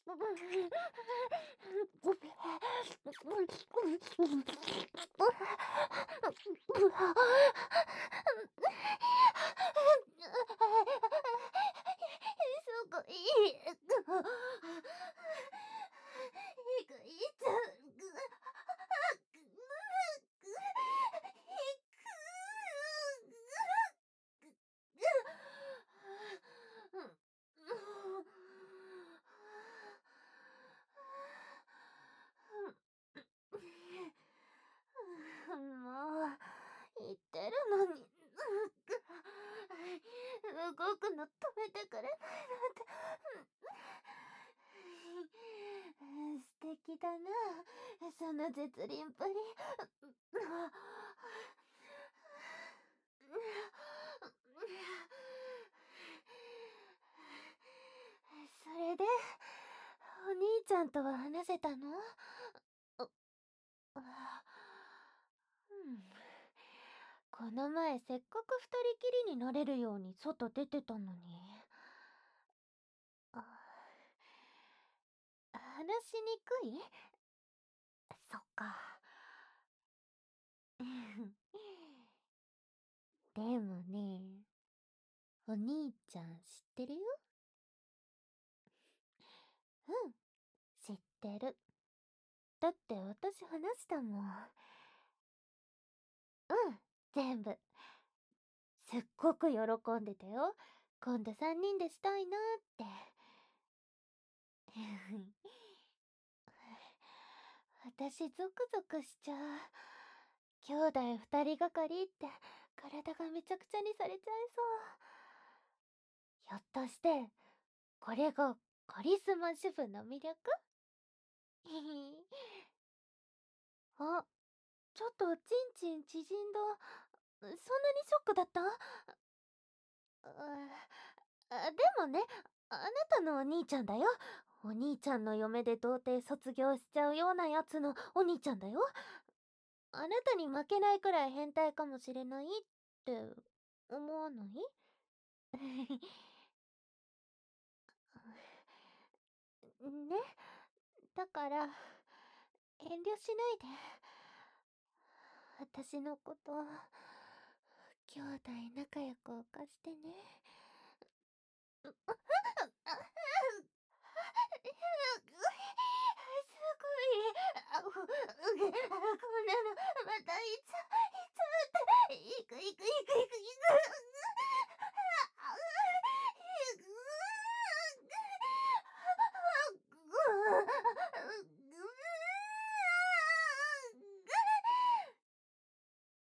すごい。もう、言ってるのに、動くの止めてくれないなんて。素敵だな、その絶倫っぷり。それで、お兄ちゃんとは話せたの？うん、この前せっかく二人きりになれるように外出てたのに。あ、話しにくい？そっか。でもね、お兄ちゃん知ってるよ。うん、知ってる。だって私話したもん。うん、全部。すっごく喜んでたよ。今度3人でしたいなって。私ゾクゾクしちゃう。兄弟2人がかりって体がめちゃくちゃにされちゃいそう。ひょっとしてこれがカリスマ主婦の魅力？あ、ちょっとチンチン縮んだ。そんなにショックだった？でもね、あなたのお兄ちゃんだよ。お兄ちゃんの嫁で童貞卒業しちゃうようなやつのお兄ちゃんだよ。あなたに負けないくらい変態かもしれないって思わない？ね、だから遠慮しないで。私のこと兄弟仲良く犯してね。